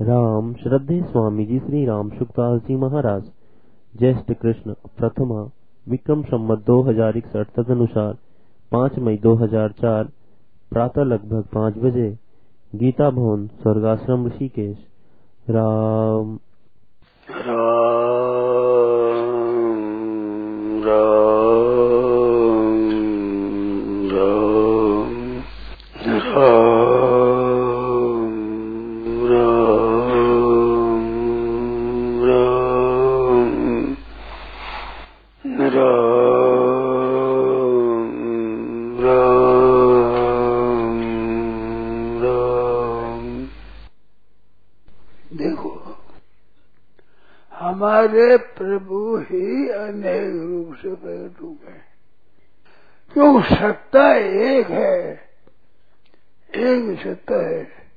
राम श्रद्धे स्वामी जी श्री राम सुखदास जी महाराज। ज्येष्ठ कृष्ण प्रथमा विक्रम संवत 2061 तदनुसार 5 मई 2004 प्रातः लगभग 5 बजे गीता भवन स्वर्गाश्रम ऋषिकेश। राम देखो, हमारे प्रभु ही अनेक रूप से प्रकट हुए, क्यों? सत्ता एक है, एक सत्ता है।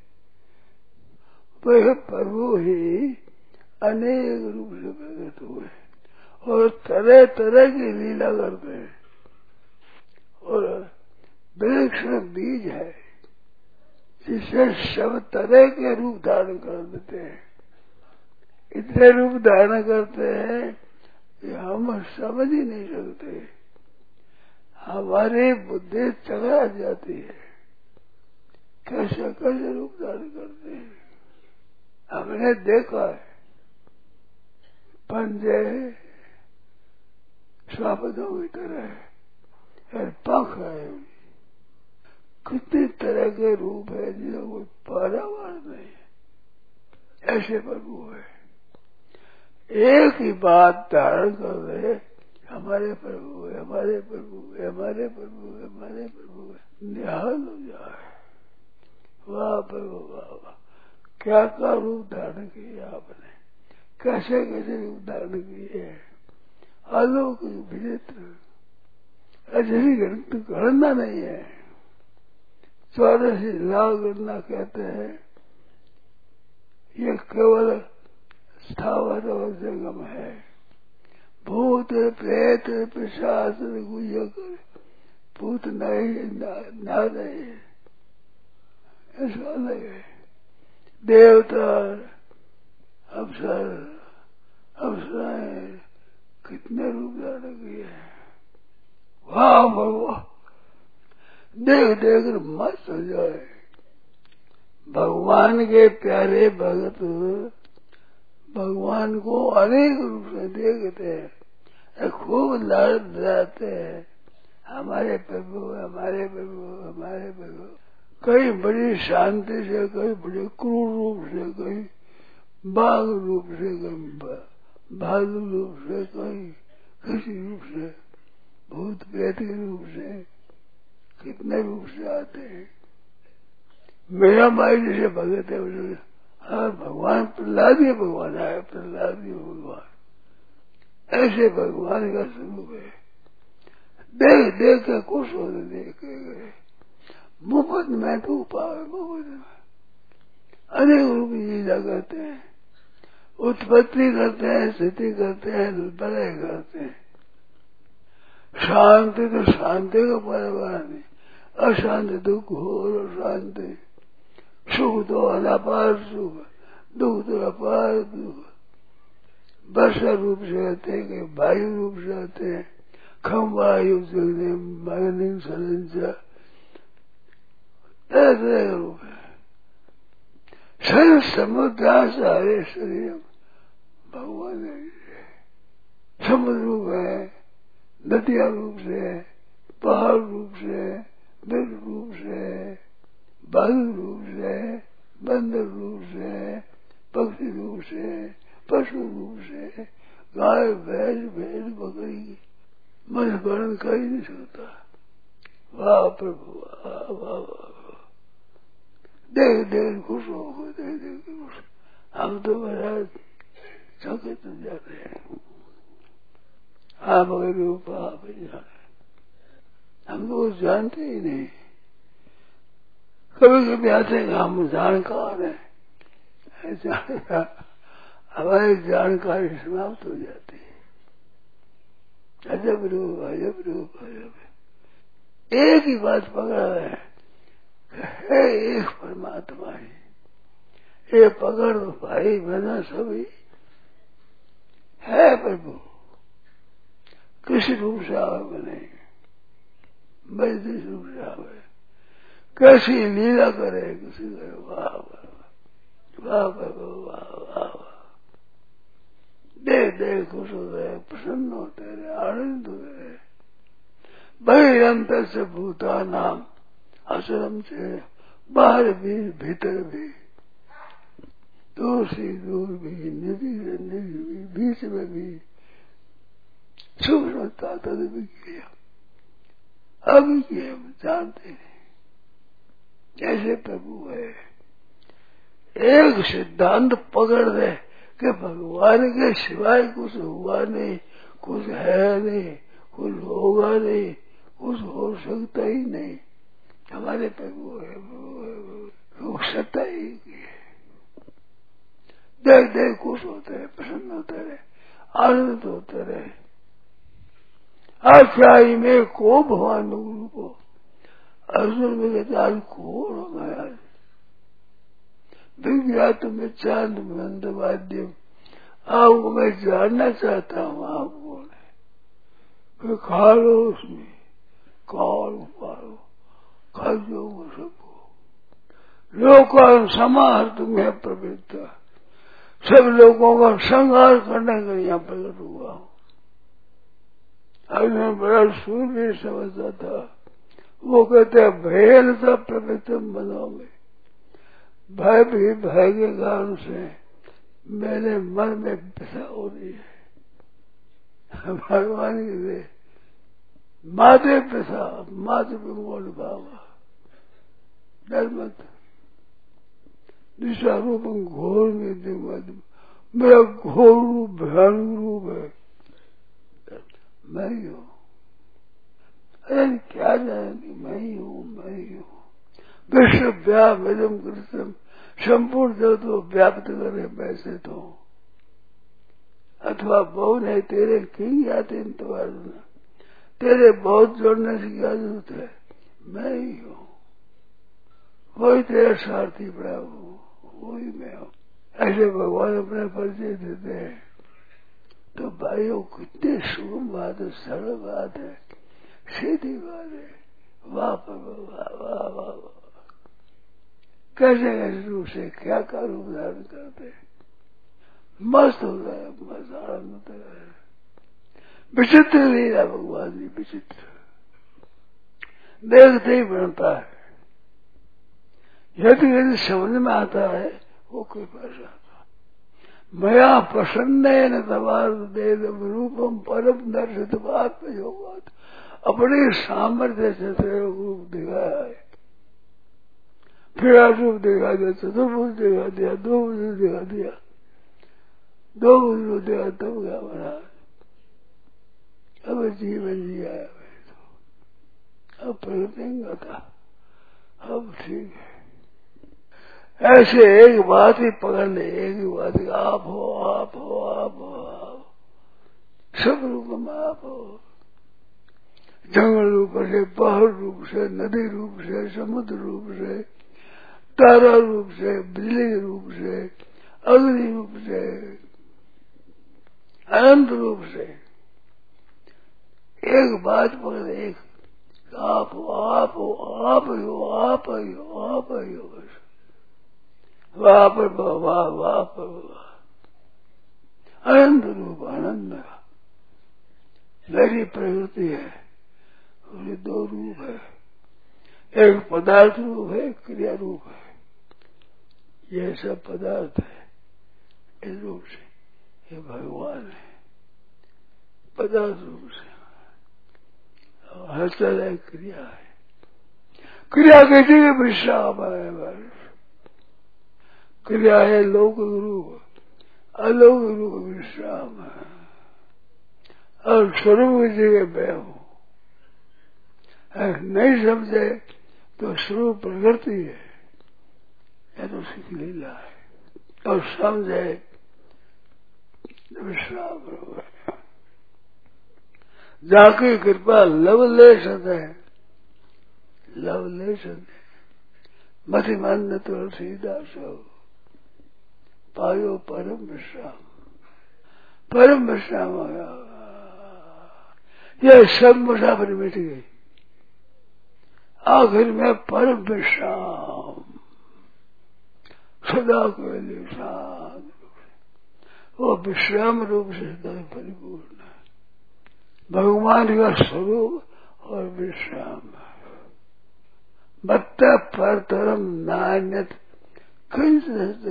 वह प्रभु ही अनेक रूप से प्रकट हुए और तरह तरह की लीला करते हैं। और वृक्ष में बीज है जिससे सब तरह के रूप धारण कर देते हैं। इतने रूप धारण करते हैं कि हम समझ ही नहीं सकते, हमारी बुद्धि चकरा जाती है। कैसे कैसे रूप धारण करते हैं हमने देखा है। पंजे स्वापदों की तरह है, पंख है, कितनी तरह के रूप है जिसका कोई पारावार नहीं है। ऐसे प्रभु है, एक ही बात धारण कर रहे, हमारे प्रभु है, हमारे प्रभु है, हमारे प्रभु है, हमारे प्रभु है। निहाल हो जाए, वाह प्रभु वाह वाह, क्या क्या रूप धारण किए आपने, कैसे कैसे रूप धारण किए। अलौकिक विचित्र, ऐसी गणना नहीं है। 84 लाख गणना कहते हैं। ये केवल स्थावर और जंगम है। भूत प्रेत पिशाच गुजर भूत नहीं ना नहीं, ऐसा अलग है। देवता अप्सराएं कितने रूप धारण किए हैं। वाह भगवान, देख देख मस्त हो जाए। भगवान के प्यारे भगत भगवान को अनेक रूप से देखते हैं, खूब लाड दिलाते हैं। हमारे प्रभु, हमारे प्रभु, हमारे प्रभु। कहीं बड़ी शांति से, कहीं बड़े क्रूर रूप से, कहीं बाघ रूप से, कहीं भालू रूप से, कहीं किसी रूप से, भूत प्रेत के रूप से, कितने रूप से आते हैं। मेरा माई जैसे भगत है, हाँ भगवान प्रहलाद ही भगवान आया, प्रहलाद ही भगवान। ऐसे भगवान का स्वरूप है। देख देख के खुश होते देख के मुफ्त में तो पावे, मुफ्त में अनेक रूप लीला करते हैं, उत्पत्ति करते हैं, स्थिति करते हैं, प्रलय करते हैं। शांति तो शांति का परवाह नहीं, अशांति तो घोर शांति। सुख तो अनापार सुख, दुख तो अपार दुख। वर्षा रूप से आते हैं कि वायु रूप से आते हैं। खम वायु मायनिंग सलंजा, तरह तरह का रूप है। सर्व समुद्र सारे शरीर भगवान है। समुद्र रूप है, नदियां रूप से, पहाड़ रूप से, वृक्ष रूप से, बालू रूप से, बंदर रूप से, पक्षी रूप से, पशु रूप से, गाय भैंस भेड़ बकरी, मन वर्ण कर ही नहीं सकता। वाह प्रभु वाह वाह वाह, देख देख खुश हो, देख देख खुश। हम तो महाराज चकित हो जाते हैं। आप अगर रूप आप ही जाने, हम तो जानते ही नहीं। कभी कभी आते हैं हम जानकार हैं, हमारी जानकारी समाप्त हो जाती है। अजब रूप अजब रूप अजब। एक ही बात पकड़ा है, एक परमात्मा ही, ये पकड़ भाई बहना सभी है प्रभु, किस रूप से आवे बने, जिस रूप से आवे, कैसी लीला करे, किसी करे, वाह वाह प्रभु वाह वाह वाह। देख देख खुश होते रहे, प्रसन्न होते रहे, आनंद होते रहे। बहिरंतर से भूता नाम आश्रम से बाहर भी भीतर भी, दूर से दूर भी, निधि से निधि भी, बीच में भी, सूक्ष्मता तद भी किया, अभी किए हम जानते नहीं। ऐसे प्रभु है, एक सिद्धांत पकड़ दे कि भगवान के सिवाय कुछ हुआ नहीं, कुछ है नहीं, कुछ होगा नहीं, कुछ हो सकता ही नहीं। हमारे प्रभु है, वो सत्ता ही की है। देख देख खुश होते रहे, प्रसन्न होते रहे, आनंद होते रहे। आख्यायी में को भगवान गुरु को अर्जुन में कहते आज कौन हो गया, विज्ञात में चांद मंद वाद्यम, आपको मैं जानना चाहता हूँ आप कौन है। खा लो उसमें, कौन पालो खा जो सबको, लोकान समार तुम्हें प्रवृत्ता, सब लोगों का संहार करने के लिए यहाँ प्रकट हुआ हूँ। अर्जुन बड़ा सूर्य समझता था, वो कहते हैं भय था प्रवृत्ति मनों में, भय भी भय के कारण से मेरे मन में व्यथा हो रही है। भगवान की दे माते व्यथा, माते पे मोल भावा, डर मत, दिशा रूप घोर में दिमाग, मेरा घोर रूप भयानक रूप है, मैं ही हूँ। अरे क्या जाने, मैं ही हूँ, मैं ही हूँ। विश्व व्यापम कृष्ण, संपूर्ण जगत को व्याप्त करे वैसे तो, अथवा बहु नहीं तेरे किंग आते तो अर्जुन, तेरे बहुत जोड़ने से क्या जरूरत है, मैं ही हूँ, वही तेरा सारथी प्रभु, वही मैं हूँ। ऐसे भगवान अपना परिचय देते हैं। तो भाइयों कितनी सुगम बात है, सरल बात है, सीधी बात है। वाह प्रभु वाह वाह वाह वाह, कैसे कैसे रूप से क्या क्या रूप धारण करते, मस्त हो गए, मस्त आनंद होता है। विचित्र लीला भगवान जी, विचित्र, देखते ही बनता है। यदि यदि समझ में आता है वो कृपा से आता। मया प्रसन्न न तवार देव रूपम परम दर्शित बात में योगात, अपने सामर्थ्य से तेरे रूप दिखाया है। फिर रूप दिखा दिया, चतुर्भुज दिखा दिया, दो भुज दिखा दिया, दो भुज दिखा, तब क्या बना, अब जीवन जी आया है तो अब प्रगति था, अब ठीक है। ऐसे एक बात ही पकड़ ले, एक ही बात, आप हो आप हो आप हो आप, सब रूप में आप हो, जंगल रूप से, पहाड़ रूप से, नदी रूप से, समुद्र रूप से, तारा रूप से, बिजली रूप से, अग्नि रूप से, अनंत रूप से, एक बात पकड़, एक आप हो आप हो आप ही हो आप ही हो आप ही हो, बस वाह पर वाह वाह पर वाह, अनंत रूप आनंद मेरी प्रकृति है। और ये दो रूप है, एक पदार्थ रूप है, एक क्रिया रूप है। ये सब पदार्थ है इस रूप से, ये भगवान है पदार्थ रूप से, और हर तरह क्रिया है। क्रिया कैसी है, विश्राम है बस, क्रिया है लौकिक रूप, अलौकिक रूप विश्राम है, और स्वरूप की जगह मैं हूँ। नहीं समझे तो स्वरूप प्रकृति है, यह तो उसकी लीला है, और समझे विश्राम है। जाकी कृपा लवलेश है, लवलेश है, मतिमान तुलसीदास हो, आयो परम विश्राम, परम विश्राम आया। यह सब मुसाफिर मिट गई, आखिर में परम विश्राम सदा के लिए शांत रूप से, वो विश्राम रूप से सदा परिपूर्ण है, भगवान का स्वरूप और विश्राम। मत्त परतरम नान्यत किंचित,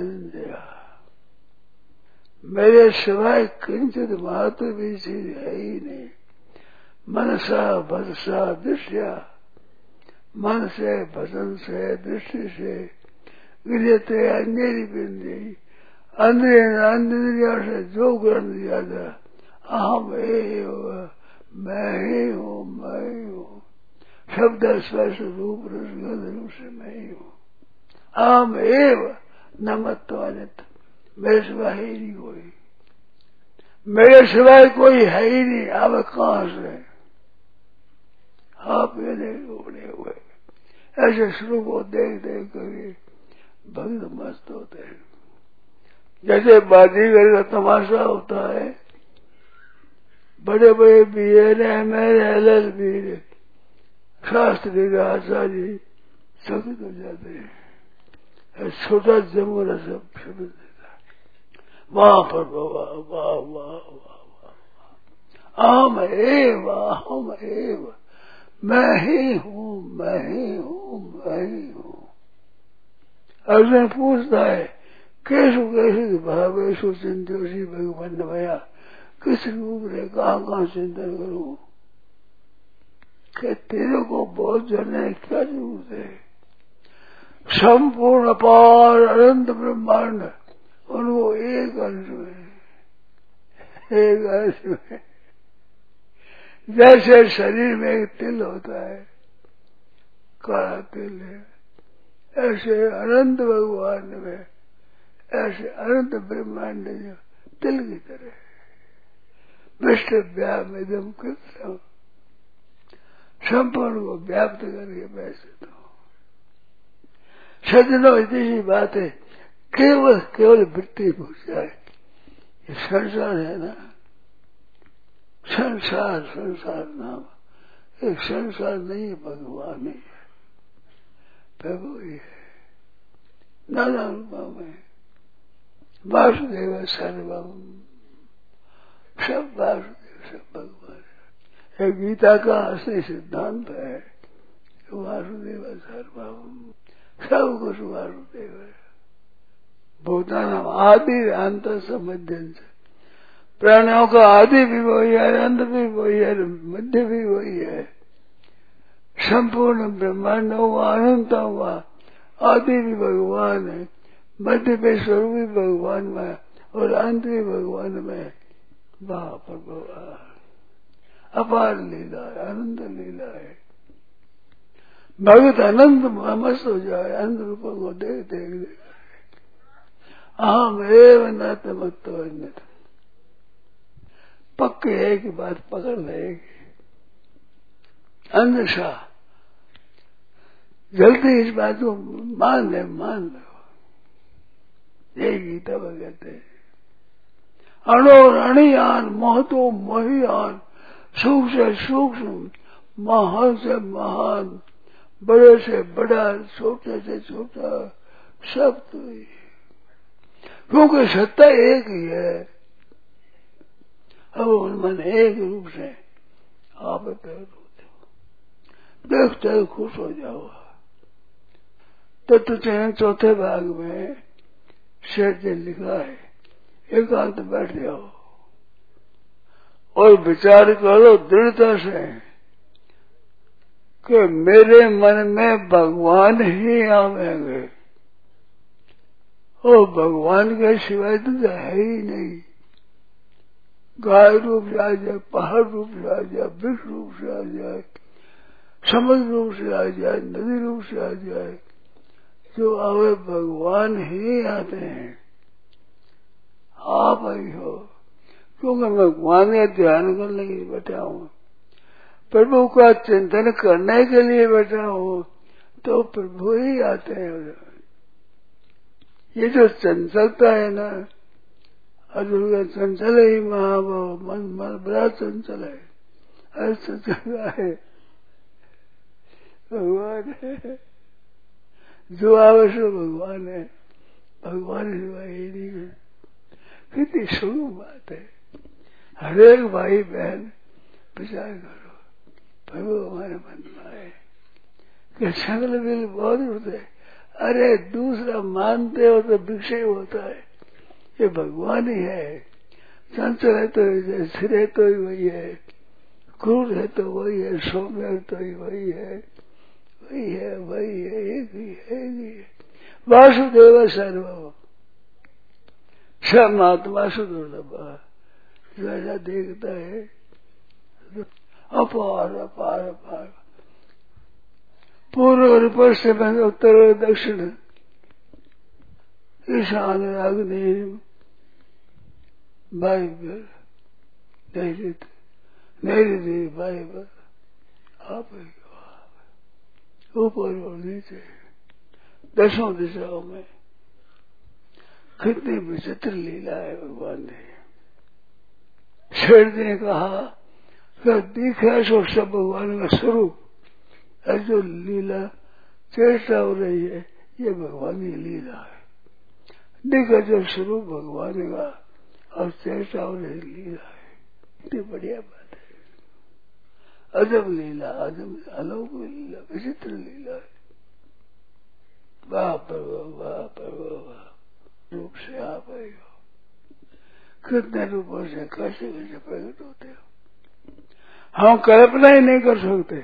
मेरे सिवाय किंचित मात्र भी चीज है ही नहीं। मनसा भजसा दृश्या, मन से भजन से दृष्टि से गृहते अंजलि बिंदी, अंद्रिया से जो ग्रहण दिया जाए, अहम एव, मैं ही हूँ, मैं ही हूँ, शब्द स्पर्श रूप रसगंध रूप से मैं ही हूँ। अहम एव न मत्वानित, मेरे सिवाय ही नहीं कोई, मेरे सिवाय कोई है ही नहीं। अब कहाँ से आप ये उड़े हुए ऐसे श्लोक को देख देख कर भक्त मस्त होते हैं। जैसे बाजीगर का तमाशा होता है, बड़े बड़े बीएन एमएल LLB शास्त्री का आचार्य चकित हो जाते हैं। छोटा जमुना सब शब्द देता है, वहां पर वाह वाह वाह वाह, अहम एव, अहम एव, मैं ही हूँ, मैं ही हूँ, मैं ही हूँ। अर्जुन पूछता है, कैसु कैसे भावेशु चिंतोषी भगवान भया, किस रूप में कहाँ कहाँ चिंतन करूं? कि तेरे को बहुत जानने क्या जरूरत है? संपूर्ण अपार अनंत ब्रह्मांड उनको एक अंश में, एक अंश में, जैसे शरीर में एक तिल होता है, काला तिल है, ऐसे अनंत भगवान में, ऐसे अनंत ब्रह्मांड जो तिल की तरह विष्ट व्याम इदम कृष्ण, संपूर्ण को व्याप्त करके बैसे तो सजनो इतनी बात है, केवल केवल वृत्ति पूछ जाए। ये संसार है ना, संसार, संसार नाम एक संसार नहीं है, भगवान ही है, प्रभु ही है, नाना रूपों में वासुदेव सर्वम, सब वासुदेव, सब भगवान। ये गीता का असली सिद्धांत है, वासुदेव सर्वम, सब कुछ वासुदेव है। भूतानाम आदि अंत मध्यम से, प्राणियों का आदि भी वही है, अंत भी वही है, मध्य भी वही है। संपूर्ण ब्रह्मांड हुआ, अनंत हुआ, आदि भी भगवान है, मध्य में स्वरूप भी भगवान में और अंत भी भगवान में। वाह पर भगवान, अपार लीला है, अनंत लीला है। भगत अनंत मस्त हो जाए, अनंत रूपों को देख देख देख, अहम एव न तमत्तो अन्यत्, पक्के है कि बात पकड़ लेगी। अंधशा जल्दी इस बात को मान ले, मान लो। ये गीता में कहते हैं, अणोर अणियान, महतो महियान, सूक्ष्म से सूक्ष्म, महान से महान, बड़े से बड़ा, छोटे से छोटा, सब तो ही है, क्योंकि सत्ता एक ही है। अब मन एक रूप से आप देखते हो, खुश हो जाओ। तत्व चयन चौथे भाग में शेर ने लिखा है, एकांत बैठ जाओ और विचार करो दृढ़ता से कि मेरे मन में भगवान ही आवेंगे, और भगवान के सिवाय तो है ही नहीं। गाय रूप से आ जाए, पहाड़ रूप से आ जाए, वृक्ष रूप से आ जाए, समुद्र रूप से आ जाए, नदी रूप से आ जाए, जो आवे भगवान ही आते हैं। आप ही हो, क्योंकि मैं भगवान का ध्यान करने के लिए बैठा हूँ, प्रभु का चिंतन करने के लिए बैठा हूँ, तो प्रभु ही आते हैं। ये जो चंचलता है ना, अर्जुन का चंचल ही महाभाव, मन बड़ा चंचल है। हर चंचल है भगवान है, जो आवश्यक भगवान है, भगवान सिवाय ही नहीं। कितनी सुगम बात है। हरेक भाई बहन विचार करो, प्रभु हमारे मन में आए कि संगल बिल बहुत उठते। अरे दूसरा मानते हो तो विषय होता है, ये भगवान ही है। चंचल है तो स्थिर है तो ही वही है, क्रूर है तो वही है, सौम्य है तो ही वही है, वही है, वही है, एक ही है, एक ही है। वासुदेव सर्वम समात्मा सुदुर्लभ। जो ऐसा देखता है अपार अपार अपार, पूर्व और पश्चिम, उत्तर और दक्षिण, ईशान अग्नि वायु नैऋत्य वायु, आप ऊपर और नीचे, दसों दिशाओं में। कितनी विचित्र लीला है भगवान ने। शेर ने कहा कि दिखा सो सब भगवान का स्वरूप, जो लीला चेष्टा हो रही है ये भगवान की लीला है। दिखा जो स्वरूप भगवान का और चेष्टा हो रही लीला है, इतनी बढ़िया बात है। अजब लीला, अजब अलौकिक लीला, विचित्र लीला है। वाह प्रभु, वाह प्रभु, वाह रूप से आप आए हो। कितने रूपों से कैसे कैसे प्रकट होते हो, हम कल्पना ही नहीं कर सकते,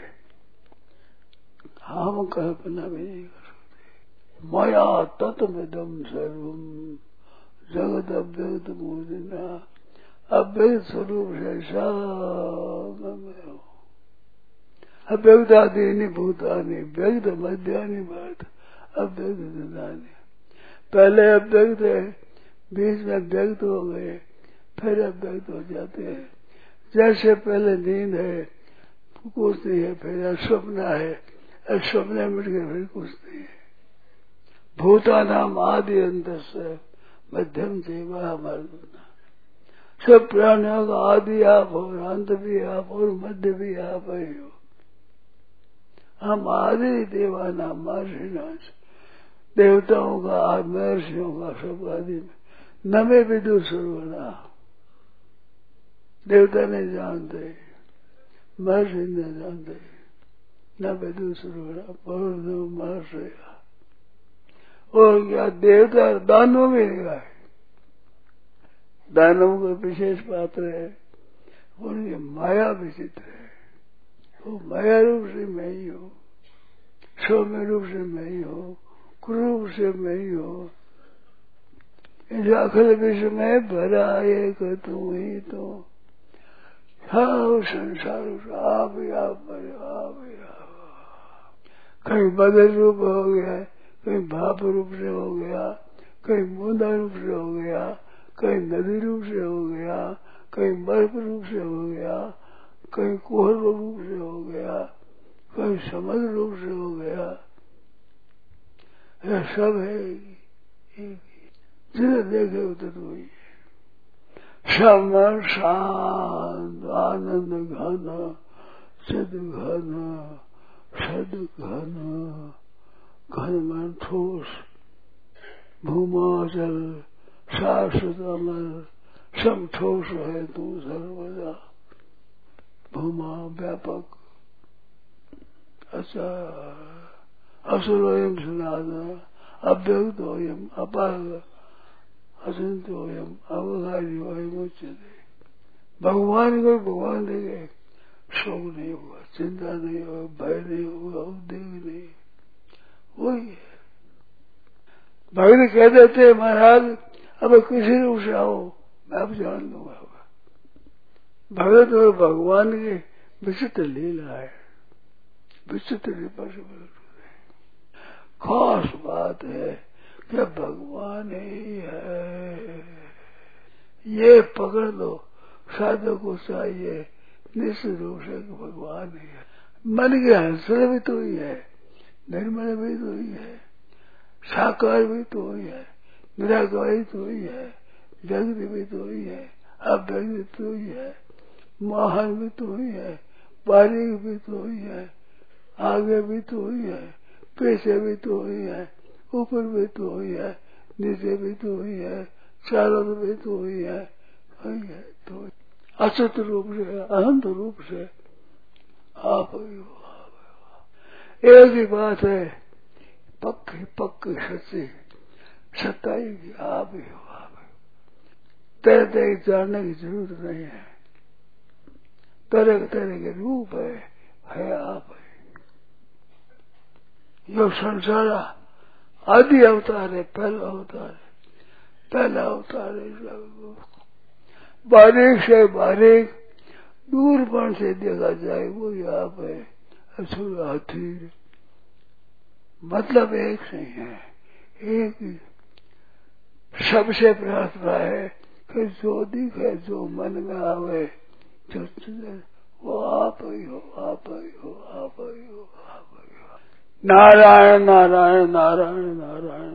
हम कल्पना भी नहीं कर सकते। माया तत्वमिदं सर्वम जगत अव्यक्त मूर्तिना, अव्यक्त स्वरूप से सब अव्यक्तादीनि भूतानि व्यक्त मध्यानि भरत अव्यक्त दिनानि। पहले अव्यक्त है, बीच में व्यक्त हो गए, फिर अव्यक्त हो जाते हैं। जैसे पहले नींद है कुछ नहीं है, फिर स्वप्न है, स्वप्न मिट गए फिर कुछ नहीं है। भूतानाम आदि अंत से मध्यम सेवा मर्दना, सब प्राणियों का आदि आप और अंत भी आप और मध्य भी आप ही हो। हम आदि देवाना महर्षिनाश, देवताओं का महर्षियों का सब आदि में नमे विदु सर्वना। देवता नहीं जानते, महर्षि नहीं जानते, न विदु सर्वना बहु महर्षि। और क्या देवता दानों में है, दानव को विशेष पात्र है, उनकी माया विचित्र है। वो माया रूप से मैं ही हूँ, सौम्य रूप से मैं ही हूँ, क्रूर से मैं ही हूँ। इस अखिल विश्व में भरा एक तू ही तो, सब संसार आप ही आप ही आप। कहीं बदल रूप हो गया, कहीं भाप रूप से हो गया, कहीं बूंदा रूप से हो गया, कहीं नदी रूप से हो गया, कहीं बर्फ रूप से हो गया, कहीं कोहर रूप से हो गया, कहीं समुद्र रूप से हो गया। यह सब है, जिन्हें देखे उतर वही है। समर शांत आनंद घन सिद्ध घन सद घन, घन में ठोस भूमाचल शाश्वत अमर, सब ठोस है तू सर्वदा। भूमा व्यापक अच्छा, असुरोयम सनातन अव्यक्तोयम अपार अचिंत्योयम अवगार्योयम उच्यते। भगवान को भगवान देखे, शोक नहीं होगा, चिंता नहीं होगा, भय नहीं होगा, उद्वेग नहीं, वही है। भगत कह देते महाराज अब किसी रूप से आओ, मैं अब जान लूंगा। भगत और भगवान की विचित्र लीला है, विचित्र खास बात है कि भगवान ही है। ये पकड़ लो, साधक को चाहिए निश्चित रूप से भगवान ही है। मन के हंसल भी तो ही है, निर्मल भी तो ही है, साकार भी तो ही है, निराकारी तो ही है, व्यक्ति भी तो ही है, अव्यक्ति तो ही है, महान भी तो ही है, बारीक भी तो ही है, आगे भी तो ही है, पीछे भी तो ही है, ऊपर भी तो ही है, नीचे भी तो ही है, चारों में तो ही है, तो असत रूप से अनंत रूप से आप ही हो, एक ही बात है, पक्की पक्की सच्ची सच्चाई की आप ही हो, आप ही तरह तरह जानने की जरूरत नहीं है, तरह तरह के रूप है आप है। जो संसार आदि अवतार है, पहला अवतार है, पहला अवतार है, बारीक से बारीक दूरपण से देखा जाए वो आप है, असुर हाथी मतलब एक नहीं है, एक ही सबसे प्रार्थना है कि जो दिखे जो मन में आवे जो वो आप ही हो, आप ही हो, आप ही हो, आप ही हो। नारायण नारायण नारायण नारायण